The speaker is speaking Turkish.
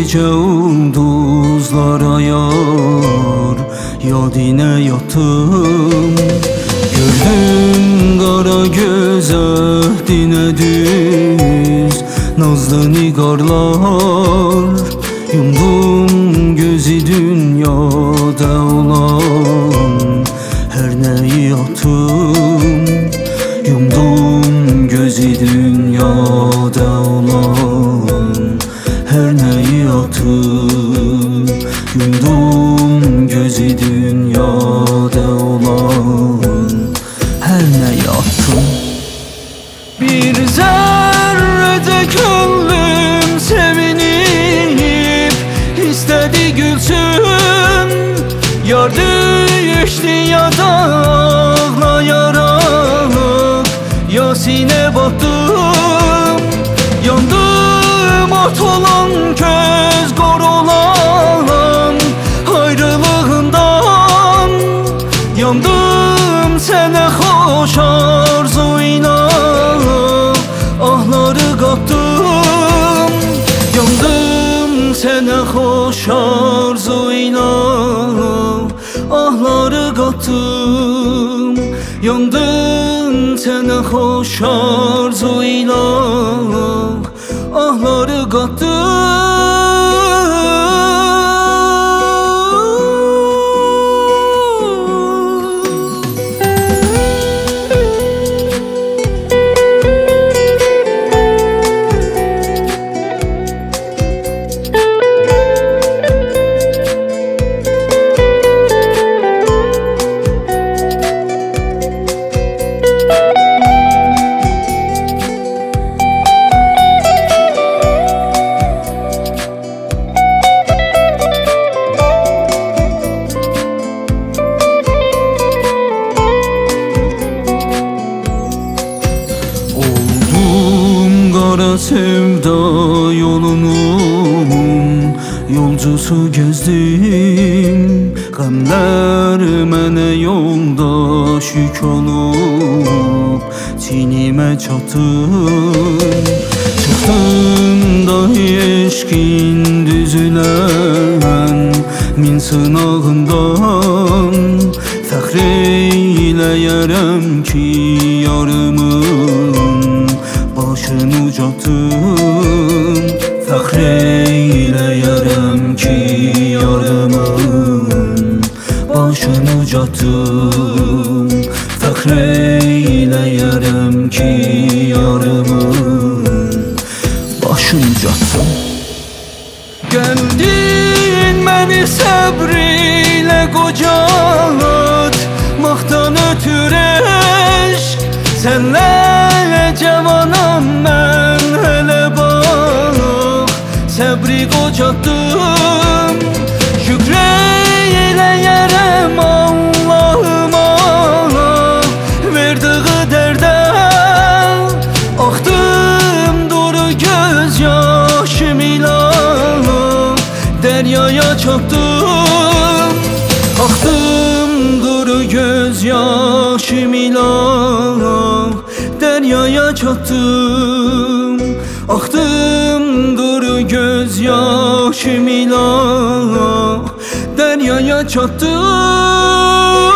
gece ulduzlara yar yadine yattım. Gördüm kara göz ehdine düz nazlı nigarlar. Yumdum gözü dünyada olan her neyi attım. Yumdum gözü dünyada olan her neyi attım. Yumdum gözü dünyada olan her neyi attım. Bir zerrede gönlüm sevinip istedi gülsün. Yar düştü ya da ağlayarak Yasin'e battım. Yandım ot olan köz kor olan ayrılığından. Yandım sene hoş arzuyla ahları kattım. Yandım sene hoş arzuyla ahları kattım. Yandım sene hoş arzuyla ahları kattım. Kara sevda yolunun yolcusu gezdim. Qəmlər mənə yoldaş yük olup çiynimə çatır. Çıxdım da eşqin düzülən min sınağından. Fəxr eyləyərəm ki yarımın başını ucatdım. Fəxr eyləyərəm ki yarımın başını ucatdım. Fəxr eyləyərəm ki yarımın başını ucatdım. Gəldin məni səbr ilə qocat, maqtan ötür eşq. Sənlə cavanam mən hələ bax, səbri qocatdım. Şükr eyləyərəm Allahıma verdiği dərdə. Axdım duru göz yaşım ilə dəryaya çatdım. Axdım duru göz yaşım ilə dəryaya çatdım. Axdım duru göz yaşım ilə dəryaya çatdım.